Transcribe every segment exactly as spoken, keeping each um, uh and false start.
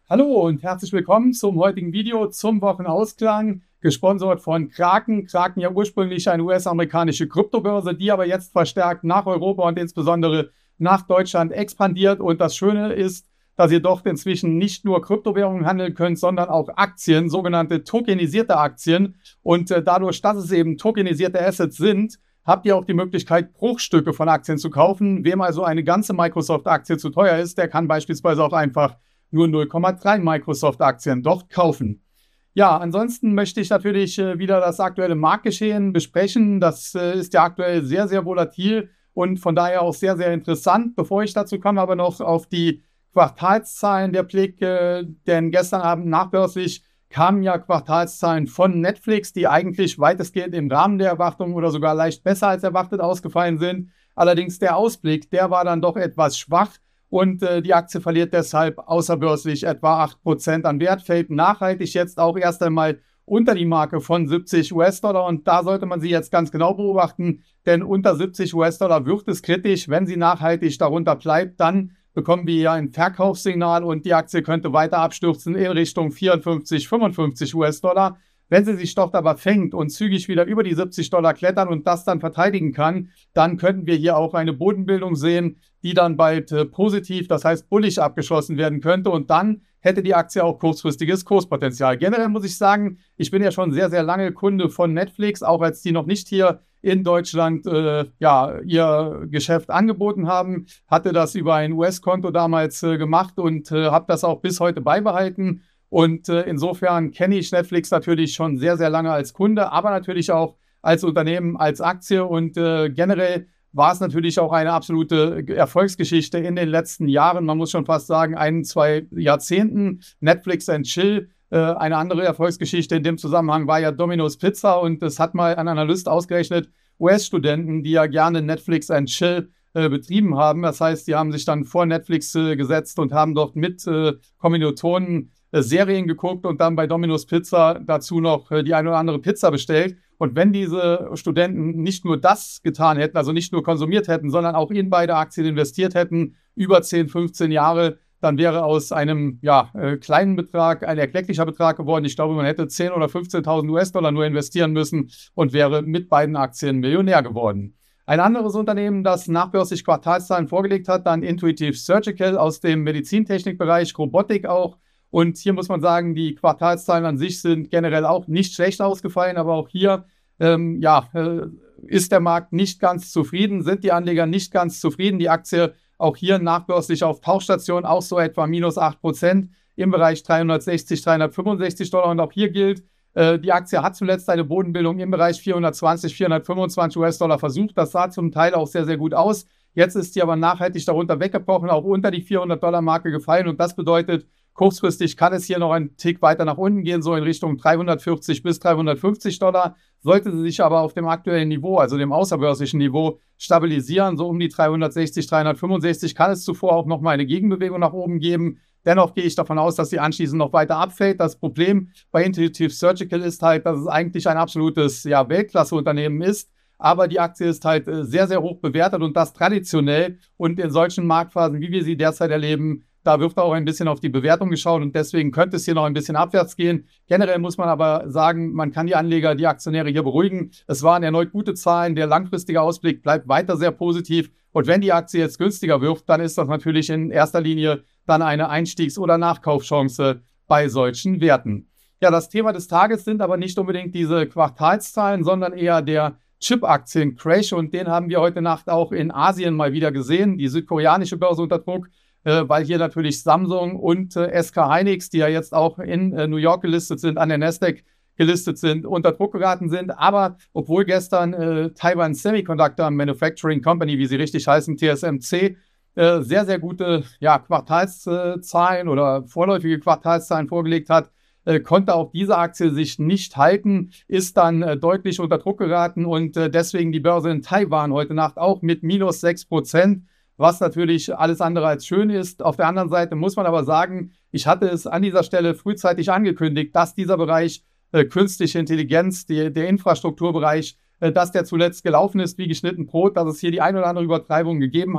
Hallo und herzlich willkommen zum heutigen Video zum Wochenausklang, gesponsert von Kraken. Kraken ja ursprünglich eine U S-amerikanische Kryptobörse, die aber jetzt verstärkt nach Europa und insbesondere nach Deutschland expandiert. Und das Schöne ist, dass ihr dort inzwischen nicht nur Kryptowährungen handeln könnt, sondern auch Aktien, sogenannte tokenisierte Aktien. Und äh, dadurch, dass es eben tokenisierte Assets sind, habt ihr auch die Möglichkeit, Bruchstücke von Aktien zu kaufen. Wem also eine ganze Microsoft-Aktie zu teuer ist, der kann beispielsweise auch einfach nur null Komma drei Microsoft-Aktien dort kaufen. Ja, ansonsten möchte ich natürlich äh, wieder das aktuelle Marktgeschehen besprechen. Das äh, ist ja aktuell sehr, sehr volatil und von daher auch sehr, sehr interessant. Bevor ich dazu komme, aber noch auf die Quartalszahlen der Blick, äh, denn gestern Abend nachbörslich kamen ja Quartalszahlen von Netflix, die eigentlich weitestgehend im Rahmen der Erwartungen oder sogar leicht besser als erwartet ausgefallen sind. Allerdings der Ausblick, der war dann doch etwas schwach. Und äh, die Aktie verliert deshalb außerbörslich etwa acht Prozent an Wert, fällt nachhaltig jetzt auch erst einmal unter die Marke von siebzig US-Dollar. Und da sollte man sie jetzt ganz genau beobachten, denn unter siebzig US-Dollar wird es kritisch. Wenn sie nachhaltig darunter bleibt, dann bekommen wir ja ein Verkaufssignal und die Aktie könnte weiter abstürzen in Richtung vierundfünfzig, fünfundfünfzig US-Dollar. Wenn sie sich dort aber fängt und zügig wieder über die siebzig Dollar klettern und das dann verteidigen kann, dann könnten wir hier auch eine Bodenbildung sehen, die dann bald äh, positiv, das heißt bullish abgeschlossen werden könnte und dann hätte die Aktie auch kurzfristiges Kurspotenzial. Generell muss ich sagen, ich bin ja schon sehr, sehr lange Kunde von Netflix, auch als die noch nicht hier in Deutschland äh, ja, ihr Geschäft angeboten haben, hatte das über ein U S-Konto damals äh, gemacht und äh, habe das auch bis heute beibehalten. Und äh, insofern kenne ich Netflix natürlich schon sehr, sehr lange als Kunde, aber natürlich auch als Unternehmen, als Aktie. Und äh, generell war es natürlich auch eine absolute Erfolgsgeschichte in den letzten Jahren. Man muss schon fast sagen, ein, zwei Jahrzehnten. Netflix and Chill. Äh, eine andere Erfolgsgeschichte in dem Zusammenhang war ja Domino's Pizza. Und das hat mal ein Analyst ausgerechnet, U S-Studenten, die ja gerne Netflix and Chill äh, betrieben haben. Das heißt, die haben sich dann vor Netflix äh, gesetzt und haben dort mit äh, Kommilitonen Serien geguckt und dann bei Domino's Pizza dazu noch die eine oder andere Pizza bestellt. Und wenn diese Studenten nicht nur das getan hätten, also nicht nur konsumiert hätten, sondern auch in beide Aktien investiert hätten, über zehn, fünfzehn Jahre, dann wäre aus einem ja, äh, kleinen Betrag ein erklecklicher Betrag geworden. Ich glaube, man hätte zehntausend oder fünfzehntausend US-Dollar nur investieren müssen und wäre mit beiden Aktien Millionär geworden. Ein anderes Unternehmen, das nachbörslich Quartalszahlen vorgelegt hat, dann Intuitive Surgical aus dem Medizintechnikbereich, Robotik auch. Und hier muss man sagen, die Quartalszahlen an sich sind generell auch nicht schlecht ausgefallen, aber auch hier ähm, ja, äh, ist der Markt nicht ganz zufrieden, sind die Anleger nicht ganz zufrieden. Die Aktie auch hier nachbörslich auf Tauchstation auch so etwa minus acht Prozent im Bereich dreihundertsechzig, dreihundertfünfundsechzig Dollar. Und auch hier gilt, äh, die Aktie hat zuletzt eine Bodenbildung im Bereich vierhundertzwanzig, vierhundertfünfundzwanzig US-Dollar versucht. Das sah zum Teil auch sehr, sehr gut aus. Jetzt ist sie aber nachhaltig darunter weggebrochen, auch unter die vierhundert Dollar Marke gefallen. Und das bedeutet, kurzfristig kann es hier noch einen Tick weiter nach unten gehen, so in Richtung dreihundertvierzig bis dreihundertfünfzig Dollar. Sollte sie sich aber auf dem aktuellen Niveau, also dem außerbörslichen Niveau, stabilisieren, so um die dreihundertsechzig, dreihundertfünfundsechzig, kann es zuvor auch nochmal eine Gegenbewegung nach oben geben. Dennoch gehe ich davon aus, dass sie anschließend noch weiter abfällt. Das Problem bei Intuitive Surgical ist halt, dass es eigentlich ein absolutes ja, Weltklasse-Unternehmen ist. Aber die Aktie ist halt äh, sehr, sehr hoch bewertet und das traditionell. Und in solchen Marktphasen, wie wir sie derzeit erleben, da wird auch ein bisschen auf die Bewertung geschaut und deswegen könnte es hier noch ein bisschen abwärts gehen. Generell muss man aber sagen, man kann die Anleger, die Aktionäre hier beruhigen. Es waren erneut gute Zahlen. Der langfristige Ausblick bleibt weiter sehr positiv. Und wenn die Aktie jetzt günstiger wird, dann ist das natürlich in erster Linie dann eine Einstiegs- oder Nachkaufchance bei solchen Werten. Ja, das Thema des Tages sind aber nicht unbedingt diese Quartalszahlen, sondern eher der Chip-Aktien-Crash. Und den haben wir heute Nacht auch in Asien mal wieder gesehen. Die südkoreanische Börse unter Druck. Weil hier natürlich Samsung und äh, S K Hynix, die ja jetzt auch in äh, New York gelistet sind, an der Nasdaq gelistet sind, unter Druck geraten sind. Aber obwohl gestern äh, Taiwan Semiconductor Manufacturing Company, wie sie richtig heißen, T S M C, äh, sehr, sehr gute ja, Quartalszahlen oder vorläufige Quartalszahlen vorgelegt hat, äh, konnte auch diese Aktie sich nicht halten, ist dann äh, deutlich unter Druck geraten und äh, deswegen die Börse in Taiwan heute Nacht auch mit minus sechs Prozent. Was natürlich alles andere als schön ist. Auf der anderen Seite muss man aber sagen, ich hatte es an dieser Stelle frühzeitig angekündigt, dass dieser Bereich äh, künstliche Intelligenz, die, der Infrastrukturbereich, äh, dass der zuletzt gelaufen ist wie geschnitten Brot, dass es hier die ein oder andere Übertreibung gegeben hat.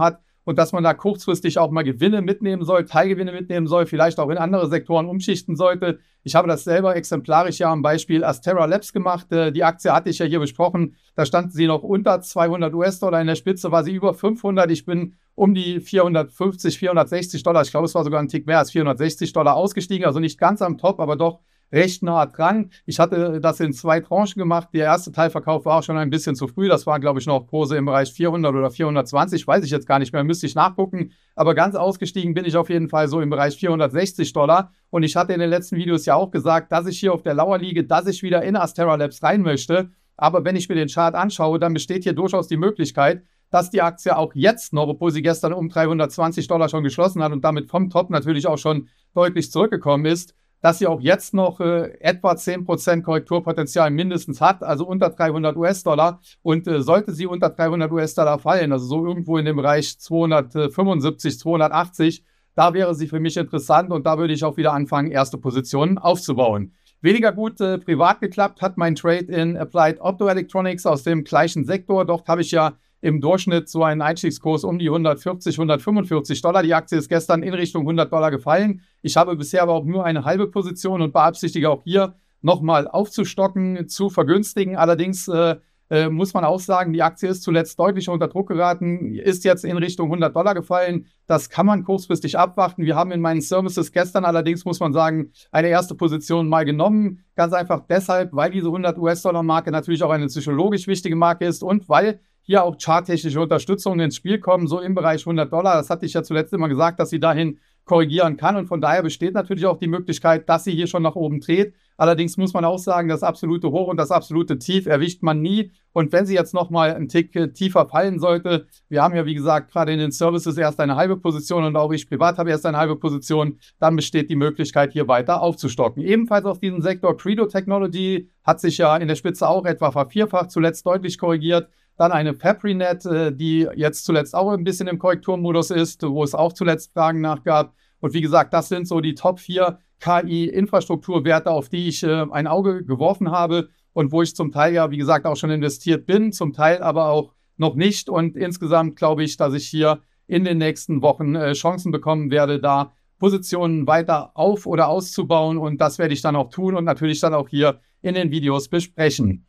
und dass man da kurzfristig auch mal Gewinne mitnehmen soll, Teilgewinne mitnehmen soll, vielleicht auch in andere Sektoren umschichten sollte. Ich habe das selber exemplarisch ja am Beispiel Astera Labs gemacht. Die Aktie hatte ich ja hier besprochen. Da stand sie noch unter zweihundert US-Dollar. In der Spitze war sie über fünfhundert. Ich bin um die vierhundertfünfzig, vierhundertsechzig Dollar, ich glaube, es war sogar ein Tick mehr als vierhundertsechzig Dollar ausgestiegen. Also nicht ganz am Top, aber doch recht nah dran. Ich hatte das in zwei Tranchen gemacht. Der erste Teilverkauf war auch schon ein bisschen zu früh. Das war, glaube ich, noch Kurse im Bereich vierhundert oder vierhundertzwanzig. Weiß ich jetzt gar nicht mehr, müsste ich nachgucken. Aber ganz ausgestiegen bin ich auf jeden Fall so im Bereich vierhundertsechzig Dollar. Und ich hatte in den letzten Videos ja auch gesagt, dass ich hier auf der Lauer liege, dass ich wieder in Astera Labs rein möchte. Aber wenn ich mir den Chart anschaue, dann besteht hier durchaus die Möglichkeit, dass die Aktie auch jetzt noch, obwohl sie gestern um dreihundertzwanzig Dollar schon geschlossen hat und damit vom Top natürlich auch schon deutlich zurückgekommen ist, dass sie auch jetzt noch äh, etwa zehn Prozent Korrekturpotenzial mindestens hat, also unter dreihundert US-Dollar. Und äh, sollte sie unter dreihundert US-Dollar fallen, also so irgendwo in dem Bereich zweihundertfünfundsiebzig, zweihundertachtzig, da wäre sie für mich interessant und da würde ich auch wieder anfangen, erste Positionen aufzubauen. Weniger gut äh, privat geklappt hat mein Trade in Applied Optoelectronics aus dem gleichen Sektor. Dort habe ich ja im Durchschnitt so einen Einstiegskurs um die hundertvierzig, hundertfünfundvierzig Dollar. Die Aktie ist gestern in Richtung hundert Dollar gefallen. Ich habe bisher aber auch nur eine halbe Position und beabsichtige auch hier nochmal aufzustocken, zu vergünstigen. Allerdings äh, äh, muss man auch sagen, die Aktie ist zuletzt deutlich unter Druck geraten, ist jetzt in Richtung hundert Dollar gefallen. Das kann man kurzfristig abwarten. Wir haben in meinen Services gestern allerdings, muss man sagen, eine erste Position mal genommen. Ganz einfach deshalb, weil diese hundert US-Dollar-Marke natürlich auch eine psychologisch wichtige Marke ist und weil hier auch charttechnische Unterstützung ins Spiel kommen, so im Bereich hundert Dollar. Das hatte ich ja zuletzt immer gesagt, dass sie dahin korrigieren kann. Und von daher besteht natürlich auch die Möglichkeit, dass sie hier schon nach oben dreht. Allerdings muss man auch sagen, das absolute Hoch und das absolute Tief erwischt man nie. Und wenn sie jetzt nochmal einen Tick tiefer fallen sollte, wir haben ja wie gesagt gerade in den Services erst eine halbe Position und auch ich privat habe erst eine halbe Position, dann besteht die Möglichkeit, hier weiter aufzustocken. Ebenfalls aus diesem Sektor Credo Technology hat sich ja in der Spitze auch etwa vervierfacht, zuletzt deutlich korrigiert. Dann eine Fabrinet, die jetzt zuletzt auch ein bisschen im Korrekturmodus ist, wo es auch zuletzt Fragen nachgab. Und wie gesagt, das sind so die Top vier K I-Infrastrukturwerte, auf die ich äh, ein Auge geworfen habe und wo ich zum Teil ja, wie gesagt, auch schon investiert bin, zum Teil aber auch noch nicht. Und insgesamt glaube ich, dass ich hier in den nächsten Wochen äh, Chancen bekommen werde, da Positionen weiter auf- oder auszubauen. Und das werde ich dann auch tun und natürlich dann auch hier in den Videos besprechen.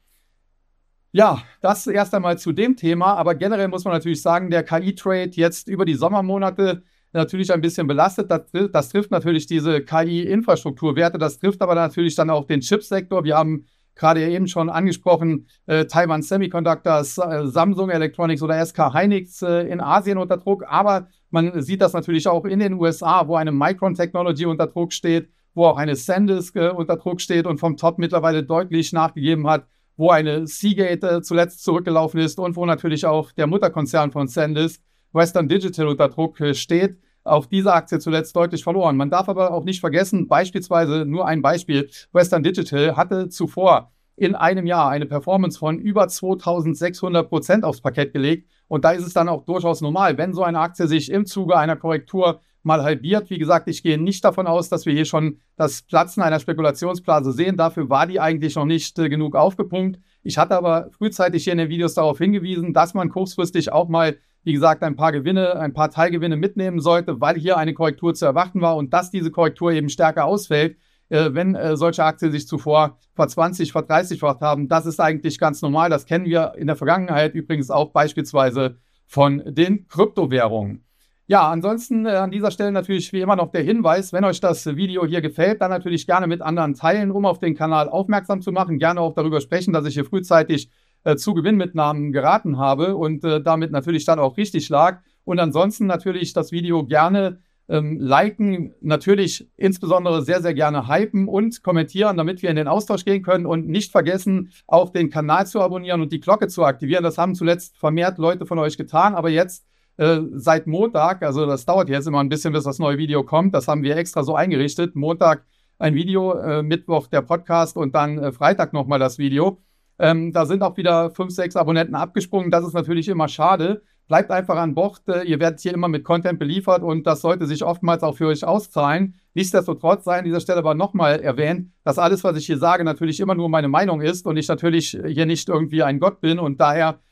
Ja, das erst einmal zu dem Thema, aber generell muss man natürlich sagen, der K I-Trade jetzt über die Sommermonate natürlich ein bisschen belastet. Das, das trifft natürlich diese K I-Infrastrukturwerte, das trifft aber natürlich dann auch den Chipsektor. Wir haben gerade eben schon angesprochen, äh, Taiwan Semiconductors, äh, Samsung Electronics oder S K Hynix äh, in Asien unter Druck, aber man sieht das natürlich auch in den U S A, wo eine Micron Technology unter Druck steht, wo auch eine SanDisk äh, unter Druck steht und vom Top mittlerweile deutlich nachgegeben hat, wo eine Seagate äh, zuletzt zurückgelaufen ist und wo natürlich auch der Mutterkonzern von SanDisk, Western Digital, unter Druck äh, steht. Auch diese Aktie zuletzt deutlich verloren. Man darf aber auch nicht vergessen, beispielsweise nur ein Beispiel, Western Digital hatte zuvor in einem Jahr eine Performance von über zweitausendsechshundert Prozent aufs Parkett gelegt. Und da ist es dann auch durchaus normal, wenn so eine Aktie sich im Zuge einer Korrektur mal halbiert. Wie gesagt, ich gehe nicht davon aus, dass wir hier schon das Platzen einer Spekulationsblase sehen. Dafür war die eigentlich noch nicht äh, genug aufgepumpt. Ich hatte aber frühzeitig hier in den Videos darauf hingewiesen, dass man kurzfristig auch mal, wie gesagt, ein paar Gewinne, ein paar Teilgewinne mitnehmen sollte, weil hier eine Korrektur zu erwarten war und dass diese Korrektur eben stärker ausfällt, äh, wenn äh, solche Aktien sich zuvor verzwanzig, verdreißigfacht haben. Das ist eigentlich ganz normal. Das kennen wir in der Vergangenheit übrigens auch beispielsweise von den Kryptowährungen. Ja, ansonsten äh, an dieser Stelle natürlich wie immer noch der Hinweis, wenn euch das Video hier gefällt, dann natürlich gerne mit anderen teilen, um auf den Kanal aufmerksam zu machen. Gerne auch darüber sprechen, dass ich hier frühzeitig äh, zu Gewinnmitnahmen geraten habe und äh, damit natürlich dann auch richtig lag. Und ansonsten natürlich das Video gerne ähm, liken, natürlich insbesondere sehr, sehr gerne hypen und kommentieren, damit wir in den Austausch gehen können und nicht vergessen, auch den Kanal zu abonnieren und die Glocke zu aktivieren. Das haben zuletzt vermehrt Leute von euch getan, aber jetzt seit Montag, also das dauert jetzt immer ein bisschen, bis das neue Video kommt. Das haben wir extra so eingerichtet. Montag ein Video, äh, Mittwoch der Podcast und dann äh, Freitag nochmal das Video. Ähm, da sind auch wieder fünf, sechs Abonnenten abgesprungen. Das ist natürlich immer schade. Bleibt einfach an Bord. Äh, ihr werdet hier immer mit Content beliefert und das sollte sich oftmals auch für euch auszahlen. Nichtsdestotrotz sei an dieser Stelle aber nochmal erwähnt, dass alles, was ich hier sage, natürlich immer nur meine Meinung ist und ich natürlich hier nicht irgendwie ein Gott bin und daher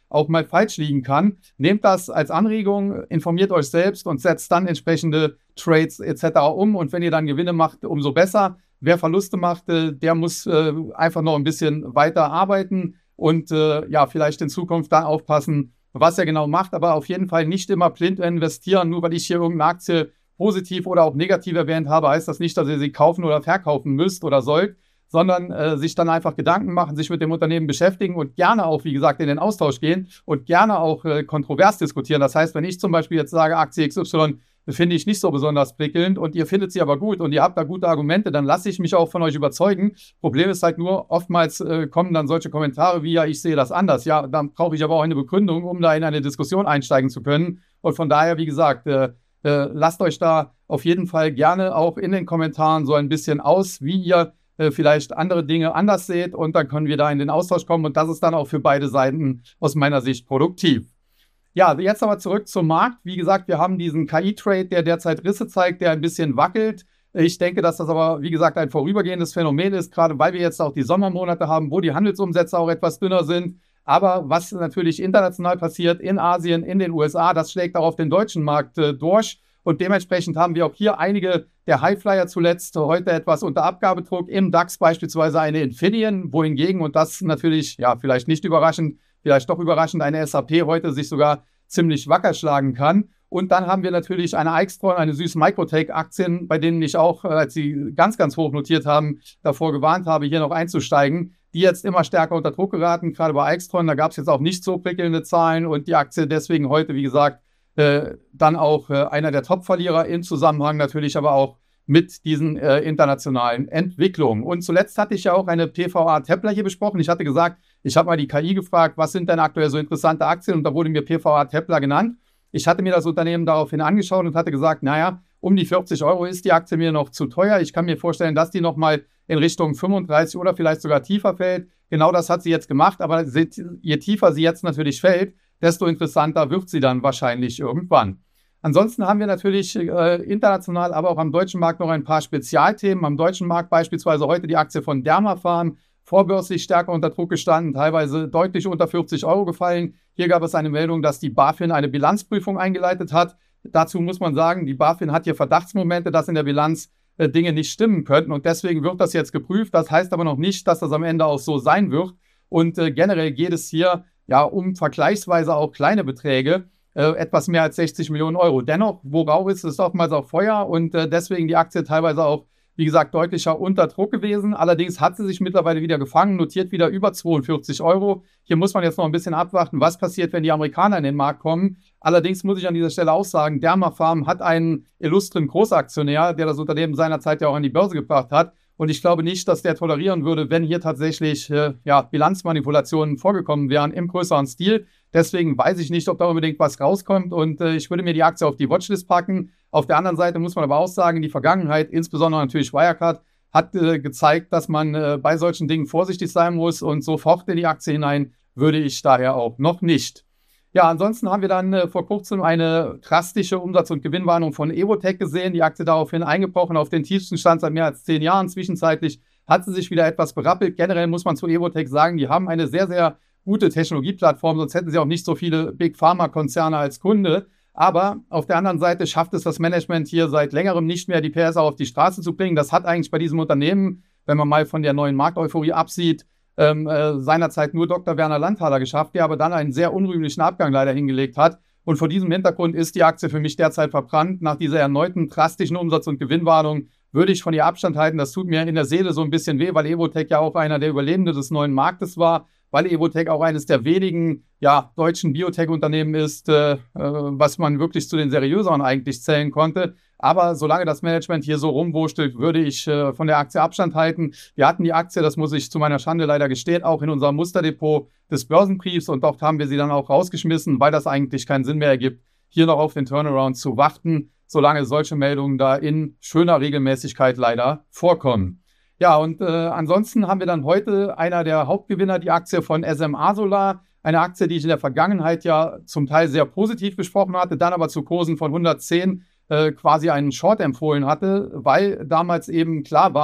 auch mal falsch liegen kann. Nehmt das als Anregung, informiert euch selbst und setzt dann entsprechende Trades et cetera um. Und wenn ihr dann Gewinne macht, umso besser. Wer Verluste macht, der muss einfach noch ein bisschen weiter arbeiten und ja, vielleicht in Zukunft dann aufpassen, was er genau macht. Aber auf jeden Fall nicht immer blind investieren. Nur weil ich hier irgendeine Aktie positiv oder auch negativ erwähnt habe, heißt das nicht, dass ihr sie kaufen oder verkaufen müsst oder sollt, sondern äh, sich dann einfach Gedanken machen, sich mit dem Unternehmen beschäftigen und gerne auch, wie gesagt, in den Austausch gehen und gerne auch äh, kontrovers diskutieren. Das heißt, wenn ich zum Beispiel jetzt sage, Aktie X Y finde ich nicht so besonders prickelnd und ihr findet sie aber gut und ihr habt da gute Argumente, dann lasse ich mich auch von euch überzeugen. Problem ist halt nur, oftmals äh, kommen dann solche Kommentare wie, ja, ich sehe das anders. Ja, dann brauche ich aber auch eine Begründung, um da in eine Diskussion einsteigen zu können. Und von daher, wie gesagt, äh, Äh, lasst euch da auf jeden Fall gerne auch in den Kommentaren so ein bisschen aus, wie ihr äh, vielleicht andere Dinge anders seht und dann können wir da in den Austausch kommen und das ist dann auch für beide Seiten aus meiner Sicht produktiv. Ja, jetzt aber zurück zum Markt. Wie gesagt, wir haben diesen K I-Trade, der derzeit Risse zeigt, der ein bisschen wackelt. Ich denke, dass das aber, wie gesagt, ein vorübergehendes Phänomen ist, gerade weil wir jetzt auch die Sommermonate haben, wo die Handelsumsätze auch etwas dünner sind. Aber was natürlich international passiert, in Asien, in den U S A, das schlägt auch auf den deutschen Markt äh, durch. Und dementsprechend haben wir auch hier einige der Highflyer zuletzt heute etwas unter Abgabedruck. Im DAX beispielsweise eine Infineon, wohingegen, und das natürlich, ja, vielleicht nicht überraschend, vielleicht doch überraschend, eine S A P heute sich sogar ziemlich wacker schlagen kann. Und dann haben wir natürlich eine Aixtron, eine Süß Microtech-Aktien, bei denen ich auch, als sie ganz, ganz hoch notiert haben, davor gewarnt habe, hier noch einzusteigen, die jetzt immer stärker unter Druck geraten, gerade bei Aixtron. Da gab es jetzt auch nicht so prickelnde Zahlen und die Aktie deswegen heute, wie gesagt, äh, dann auch äh, einer der Top-Verlierer im Zusammenhang natürlich aber auch mit diesen äh, internationalen Entwicklungen. Und zuletzt hatte ich ja auch eine P V A-Templer hier besprochen. Ich hatte gesagt, ich habe mal die K I gefragt, was sind denn aktuell so interessante Aktien? Und da wurde mir P V A-Templer genannt. Ich hatte mir das Unternehmen daraufhin angeschaut und hatte gesagt, naja, um die vierzig Euro ist die Aktie mir noch zu teuer. Ich kann mir vorstellen, dass die nochmal in Richtung fünfunddreißig oder vielleicht sogar tiefer fällt. Genau das hat sie jetzt gemacht, aber je tiefer sie jetzt natürlich fällt, desto interessanter wird sie dann wahrscheinlich irgendwann. Ansonsten haben wir natürlich äh, international, aber auch am deutschen Markt noch ein paar Spezialthemen. Am deutschen Markt beispielsweise heute die Aktie von Dermapharm, vorbörslich stärker unter Druck gestanden, teilweise deutlich unter vierzig Euro gefallen. Hier gab es eine Meldung, dass die BaFin eine Bilanzprüfung eingeleitet hat. Dazu muss man sagen, die BaFin hat hier Verdachtsmomente, dass in der Bilanz äh, Dinge nicht stimmen könnten und deswegen wird das jetzt geprüft. Das heißt aber noch nicht, dass das am Ende auch so sein wird. Und äh, generell geht es hier ja um vergleichsweise auch kleine Beträge, äh, etwas mehr als sechzig Millionen Euro. Dennoch, worauf ist es oftmals auch Feuer und äh, deswegen die Aktie teilweise auch, wie gesagt, deutlicher unter Druck gewesen. Allerdings hat sie sich mittlerweile wieder gefangen, notiert wieder über zweiundvierzig Euro. Hier muss man jetzt noch ein bisschen abwarten, was passiert, wenn die Amerikaner in den Markt kommen. Allerdings muss ich an dieser Stelle auch sagen, Dermapharm hat einen illustren Großaktionär, der das Unternehmen seinerzeit ja auch an die Börse gebracht hat. Und ich glaube nicht, dass der tolerieren würde, wenn hier tatsächlich äh, ja, Bilanzmanipulationen vorgekommen wären im größeren Stil. Deswegen weiß ich nicht, ob da unbedingt was rauskommt und äh, ich würde mir die Aktie auf die Watchlist packen. Auf der anderen Seite muss man aber auch sagen, in die Vergangenheit, insbesondere natürlich Wirecard, hat äh, gezeigt, dass man äh, bei solchen Dingen vorsichtig sein muss und sofort in die Aktie hinein würde ich daher auch noch nicht. Ja, ansonsten haben wir dann äh, vor kurzem eine drastische Umsatz- und Gewinnwarnung von Evotec gesehen. Die Aktie daraufhin eingebrochen auf den tiefsten Stand seit mehr als zehn Jahren. Zwischenzeitlich hat sie sich wieder etwas berappelt. Generell muss man zu Evotec sagen, die haben eine sehr, sehr gute Technologieplattform, sonst hätten sie auch nicht so viele Big Pharma-Konzerne als Kunde. Aber auf der anderen Seite schafft es das Management hier seit längerem nicht mehr, die P S auf die Straße zu bringen. Das hat eigentlich bei diesem Unternehmen, wenn man mal von der neuen Markteuphorie absieht, ähm, äh, seinerzeit nur Doktor Werner Landthaler geschafft, der aber dann einen sehr unrühmlichen Abgang leider hingelegt hat. Und vor diesem Hintergrund ist die Aktie für mich derzeit verbrannt. Nach dieser erneuten drastischen Umsatz- und Gewinnwarnung würde ich von ihr Abstand halten. Das tut mir in der Seele so ein bisschen weh, weil Evotec ja auch einer der Überlebenden des neuen Marktes war, weil Evotec auch eines der wenigen ja, deutschen Biotech-Unternehmen ist, äh, äh, was man wirklich zu den seriöseren eigentlich zählen konnte. Aber solange das Management hier so rumwurschtelt, würde ich äh, von der Aktie Abstand halten. Wir hatten die Aktie, das muss ich zu meiner Schande leider gestehen, auch in unserem Musterdepot des Börsenbriefs und dort haben wir sie dann auch rausgeschmissen, weil das eigentlich keinen Sinn mehr ergibt, hier noch auf den Turnaround zu warten, solange solche Meldungen da in schöner Regelmäßigkeit leider vorkommen. Ja, und äh, ansonsten haben wir dann heute einer der Hauptgewinner, die Aktie von S M A Solar, eine Aktie, die ich in der Vergangenheit ja zum Teil sehr positiv besprochen hatte, dann aber zu Kursen von hundertzehn äh, quasi einen Short empfohlen hatte, weil damals eben klar war,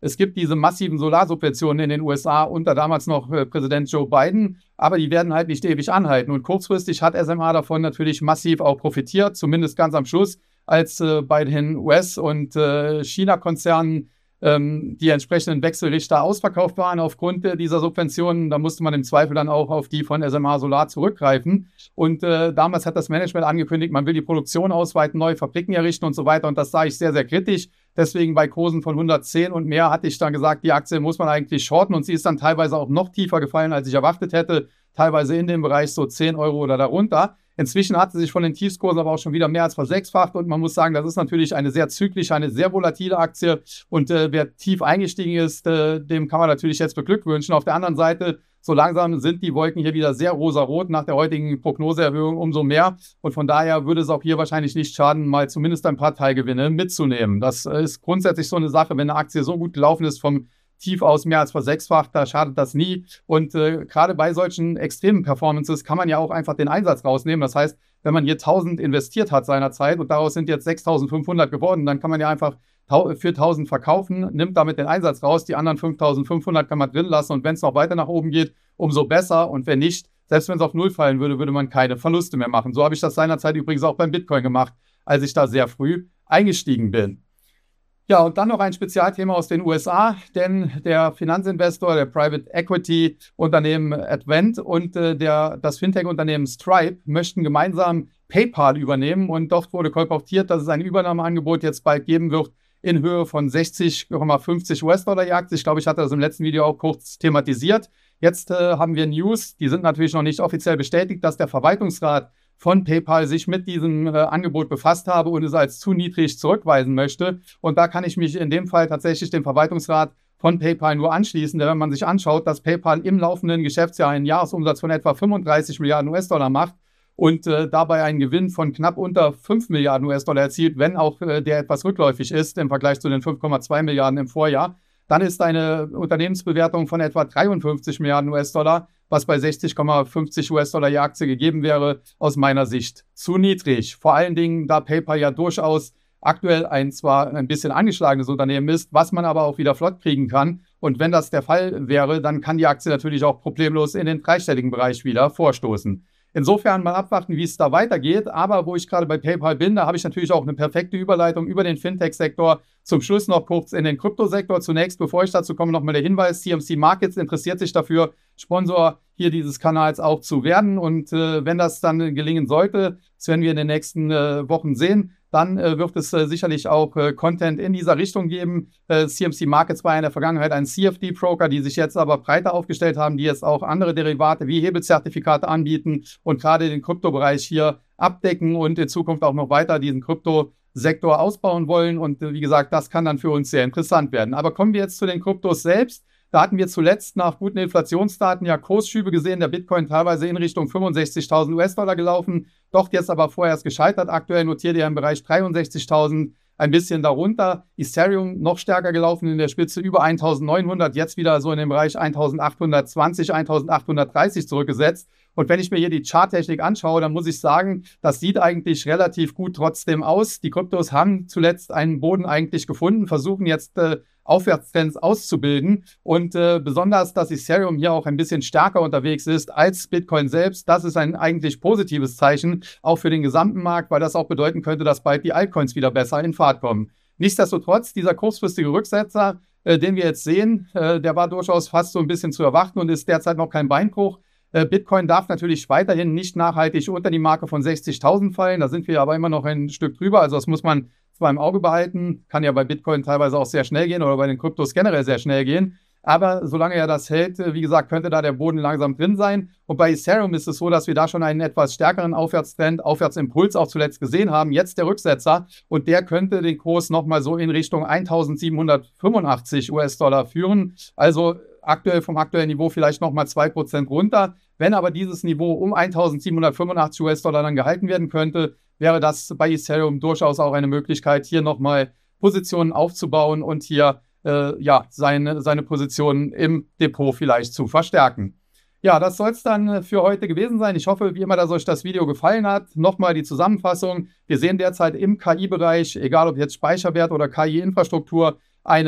Es gibt diese massiven Solarsubventionen in den U S A unter damals noch äh, Präsident Joe Biden, aber die werden halt nicht ewig anhalten. Und kurzfristig hat S M A davon natürlich massiv auch profitiert, zumindest ganz am Schluss, als äh, bei den U S- und äh, China-Konzernen ähm, die entsprechenden Wechselrichter ausverkauft waren aufgrund äh, dieser Subventionen. Da musste man im Zweifel dann auch auf die von S M A Solar zurückgreifen. Und äh, damals hat das Management angekündigt, man will die Produktion ausweiten, neue Fabriken errichten und so weiter. Und das sah ich sehr, sehr kritisch. Deswegen bei Kursen von hundertzehn und mehr hatte ich dann gesagt, die Aktie muss man eigentlich shorten. Und sie ist dann teilweise auch noch tiefer gefallen, als ich erwartet hätte. Teilweise in dem Bereich so zehn Euro oder darunter. Inzwischen hat sie sich von den Tiefskursen aber auch schon wieder mehr als versechsfacht und man muss sagen, das ist natürlich eine sehr zyklische, eine sehr volatile Aktie und äh, wer tief eingestiegen ist, äh, dem kann man natürlich jetzt beglückwünschen. Auf der anderen Seite, so langsam sind die Wolken hier wieder sehr rosarot nach der heutigen Prognoseerhöhung umso mehr und von daher würde es auch hier wahrscheinlich nicht schaden, mal zumindest ein paar Teilgewinne mitzunehmen. Das äh, ist grundsätzlich so eine Sache, wenn eine Aktie so gut gelaufen ist vom Tief aus mehr als versechsfacht, da schadet das nie. Und äh, gerade bei solchen extremen Performances kann man ja auch einfach den Einsatz rausnehmen. Das heißt, wenn man hier tausend investiert hat seinerzeit und daraus sind jetzt sechstausendfünfhundert geworden, dann kann man ja einfach für tausend verkaufen, nimmt damit den Einsatz raus, die anderen fünftausendfünfhundert kann man drin lassen und wenn es noch weiter nach oben geht, umso besser und wenn nicht, selbst wenn es auf Null fallen würde, würde man keine Verluste mehr machen. So habe ich das seinerzeit übrigens auch beim Bitcoin gemacht, als ich da sehr früh eingestiegen bin. Ja, und dann noch ein Spezialthema aus den U S A, denn der Finanzinvestor, der Private Equity Unternehmen Advent und äh, der, das Fintech-Unternehmen Stripe möchten gemeinsam PayPal übernehmen und dort wurde kolportiert, dass es ein Übernahmeangebot jetzt bald geben wird in Höhe von sechzig Komma fünfzig US-Dollar je Aktie. Ich glaube, ich hatte das im letzten Video auch kurz thematisiert. Jetzt äh, haben wir News, die sind natürlich noch nicht offiziell bestätigt, dass der Verwaltungsrat von PayPal sich mit diesem äh, Angebot befasst habe und es als zu niedrig zurückweisen möchte. Und da kann ich mich in dem Fall tatsächlich dem Verwaltungsrat von PayPal nur anschließen, denn wenn man sich anschaut, dass PayPal im laufenden Geschäftsjahr einen Jahresumsatz von etwa fünfunddreißig Milliarden US-Dollar macht und äh, dabei einen Gewinn von knapp unter fünf Milliarden US-Dollar erzielt, wenn auch äh, der etwas rückläufig ist im Vergleich zu den fünf Komma zwei Milliarden im Vorjahr, dann ist eine Unternehmensbewertung von etwa dreiundfünfzig Milliarden US-Dollar, was bei sechzig Komma fünfzig US-Dollar je Aktie gegeben wäre, aus meiner Sicht zu niedrig. Vor allen Dingen, da PayPal ja durchaus aktuell ein zwar ein bisschen angeschlagenes Unternehmen ist, was man aber auch wieder flott kriegen kann. Und wenn das der Fall wäre, dann kann die Aktie natürlich auch problemlos in den dreistelligen Bereich wieder vorstoßen. Insofern mal abwarten, wie es da weitergeht. Aber wo ich gerade bei PayPal bin, da habe ich natürlich auch eine perfekte Überleitung über den Fintech-Sektor. Zum Schluss noch kurz in den Kryptosektor. Zunächst, bevor ich dazu komme, nochmal der Hinweis, C M C Markets interessiert sich dafür, Sponsor hier dieses Kanals auch zu werden. Und äh, wenn das dann gelingen sollte, das werden wir in den nächsten äh, Wochen sehen, dann äh, wird es äh, sicherlich auch äh, Content in dieser Richtung geben. Äh, C M C Markets war in der Vergangenheit ein C F D-Broker, die sich jetzt aber breiter aufgestellt haben, die jetzt auch andere Derivate wie Hebelzertifikate anbieten und gerade den Kryptobereich hier abdecken und in Zukunft auch noch weiter diesen Kryptosektor ausbauen wollen. Und äh, wie gesagt, das kann dann für uns sehr interessant werden. Aber kommen wir jetzt zu den Kryptos selbst. Da hatten wir zuletzt nach guten Inflationsdaten ja Kursschübe gesehen, der Bitcoin teilweise in Richtung fünfundsechzigtausend US-Dollar gelaufen, doch jetzt aber vorerst gescheitert. Aktuell notiert er im Bereich dreiundsechzigtausend, ein bisschen darunter. Ethereum noch stärker gelaufen in der Spitze über eintausendneunhundert, jetzt wieder so in dem Bereich eintausendachthundertzwanzig, eintausendachthundertdreißig zurückgesetzt. Und wenn ich mir hier die Charttechnik anschaue, dann muss ich sagen, das sieht eigentlich relativ gut trotzdem aus. Die Kryptos haben zuletzt einen Boden eigentlich gefunden, versuchen jetzt äh, Aufwärtstrends auszubilden und äh, besonders, dass Ethereum hier auch ein bisschen stärker unterwegs ist als Bitcoin selbst, das ist ein eigentlich positives Zeichen, auch für den gesamten Markt, weil das auch bedeuten könnte, dass bald die Altcoins wieder besser in Fahrt kommen. Nichtsdestotrotz, dieser kurzfristige Rücksetzer, äh, den wir jetzt sehen, äh, der war durchaus fast so ein bisschen zu erwarten und ist derzeit noch kein Beinbruch. Äh, Bitcoin darf natürlich weiterhin nicht nachhaltig unter die Marke von sechzigtausend fallen, da sind wir aber immer noch ein Stück drüber, also das muss man zwar im Auge behalten, kann ja bei Bitcoin teilweise auch sehr schnell gehen oder bei den Kryptos generell sehr schnell gehen, aber solange er das hält, wie gesagt, könnte da der Boden langsam drin sein und bei Ethereum ist es so, dass wir da schon einen etwas stärkeren Aufwärtstrend, Aufwärtsimpuls auch zuletzt gesehen haben, jetzt der Rücksetzer und der könnte den Kurs nochmal so in Richtung eintausendsiebenhundertfünfundachtzig US-Dollar führen, also aktuell vom aktuellen Niveau vielleicht nochmal zwei Prozent runter. Wenn aber dieses Niveau um eintausendsiebenhundertfünfundachtzig US-Dollar dann gehalten werden könnte, wäre das bei Ethereum durchaus auch eine Möglichkeit, hier nochmal Positionen aufzubauen und hier äh, ja, seine, seine Positionen im Depot vielleicht zu verstärken. Ja, das soll es dann für heute gewesen sein. Ich hoffe, wie immer, dass euch das Video gefallen hat. Nochmal die Zusammenfassung. Wir sehen derzeit im K I-Bereich, egal ob jetzt Speicherwert oder K I-Infrastruktur, eine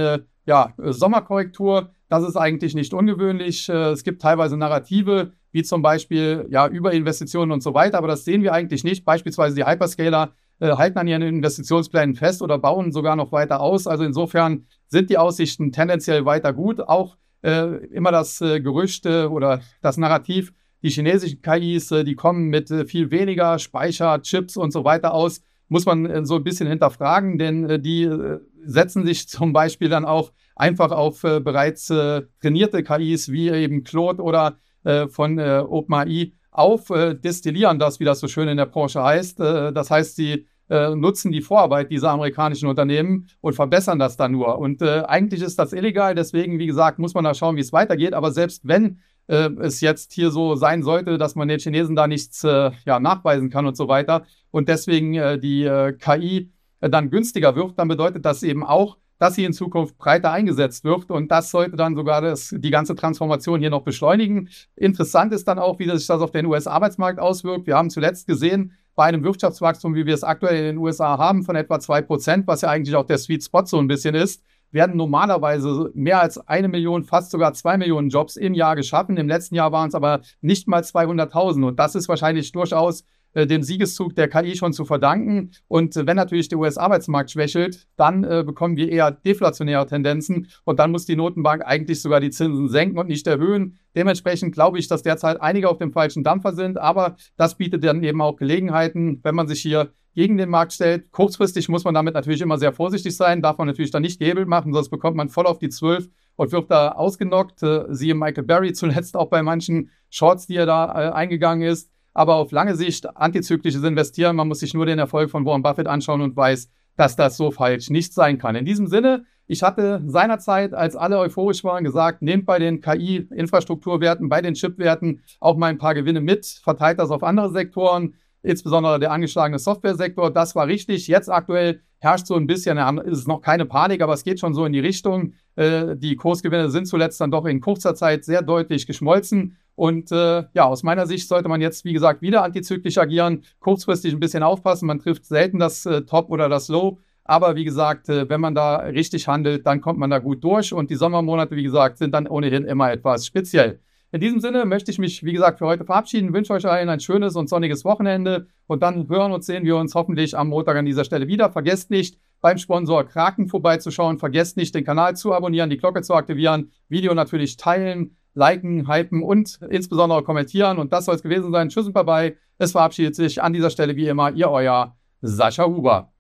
ja, Sommerkorrektur. Das ist eigentlich nicht ungewöhnlich. Es gibt teilweise Narrative, wie zum Beispiel ja, Überinvestitionen und so weiter, aber das sehen wir eigentlich nicht. Beispielsweise die Hyperscaler äh, halten an ihren Investitionsplänen fest oder bauen sogar noch weiter aus. Also insofern sind die Aussichten tendenziell weiter gut. Auch äh, immer das äh, Gerücht äh, oder das Narrativ, die chinesischen K Is, äh, die kommen mit äh, viel weniger Speicher, Chips und so weiter aus, muss man äh, so ein bisschen hinterfragen, denn äh, die äh, setzen sich zum Beispiel dann auch einfach auf äh, bereits äh, trainierte K Is wie eben Claude oder äh, von äh, OpenAI auf, äh, destillieren das, wie das so schön in der Branche heißt. Äh, das heißt, sie äh, nutzen die Vorarbeit dieser amerikanischen Unternehmen und verbessern das dann nur. Und äh, eigentlich ist das illegal, deswegen, wie gesagt, muss man da schauen, wie es weitergeht. Aber selbst wenn äh, es jetzt hier so sein sollte, dass man den Chinesen da nichts äh, ja, nachweisen kann und so weiter und deswegen äh, die äh, K I äh, dann günstiger wird, dann bedeutet das eben auch, dass sie in Zukunft breiter eingesetzt wird und das sollte dann sogar das, die ganze Transformation hier noch beschleunigen. Interessant ist dann auch, wie sich das auf den U S-Arbeitsmarkt auswirkt. Wir haben zuletzt gesehen, bei einem Wirtschaftswachstum, wie wir es aktuell in den U S A haben, von etwa zwei Prozent, was ja eigentlich auch der Sweet Spot so ein bisschen ist, werden normalerweise mehr als eine Million, fast sogar zwei Millionen Jobs im Jahr geschaffen. Im letzten Jahr waren es aber nicht mal zweihunderttausend und das ist wahrscheinlich durchaus äh, dem Siegeszug der K I schon zu verdanken. Und äh, wenn natürlich der U S-Arbeitsmarkt schwächelt, dann äh, bekommen wir eher deflationäre Tendenzen und dann muss die Notenbank eigentlich sogar die Zinsen senken und nicht erhöhen. Dementsprechend glaube ich, dass derzeit einige auf dem falschen Dampfer sind, aber das bietet dann eben auch Gelegenheiten, wenn man sich hier gegen den Markt stellt. Kurzfristig muss man damit natürlich immer sehr vorsichtig sein, darf man natürlich dann nicht gehebelt machen, sonst bekommt man voll auf die zwölf und wird da ausgenockt. Äh, siehe Michael Burry zuletzt auch bei manchen Shorts, die er da äh, eingegangen ist. Aber auf lange Sicht antizyklisches Investieren, man muss sich nur den Erfolg von Warren Buffett anschauen und weiß, dass das so falsch nicht sein kann. In diesem Sinne, ich hatte seinerzeit, als alle euphorisch waren, gesagt, nehmt bei den K I-Infrastrukturwerten, bei den Chipwerten auch mal ein paar Gewinne mit, verteilt das auf andere Sektoren, insbesondere der angeschlagene Softwaresektor. Das war richtig. Jetzt aktuell herrscht so ein bisschen, ist es noch keine Panik, aber es geht schon so in die Richtung. Äh, die Kursgewinne sind zuletzt dann doch in kurzer Zeit sehr deutlich geschmolzen. Und äh, ja, aus meiner Sicht sollte man jetzt, wie gesagt, wieder antizyklisch agieren, kurzfristig ein bisschen aufpassen. Man trifft selten das äh, Top oder das Low. Aber wie gesagt, äh, wenn man da richtig handelt, dann kommt man da gut durch. Und die Sommermonate, wie gesagt, sind dann ohnehin immer etwas speziell. In diesem Sinne möchte ich mich, wie gesagt, für heute verabschieden. Wünsche euch allen ein schönes und sonniges Wochenende. Und dann hören und sehen wir uns hoffentlich am Montag an dieser Stelle wieder. Vergesst nicht, beim Sponsor Kraken vorbeizuschauen. Vergesst nicht, den Kanal zu abonnieren, die Glocke zu aktivieren. Video natürlich teilen, liken, hypen und insbesondere kommentieren. Und das soll es gewesen sein. Tschüss und bye bye. Es verabschiedet sich an dieser Stelle wie immer Ihr euer Sascha Huber.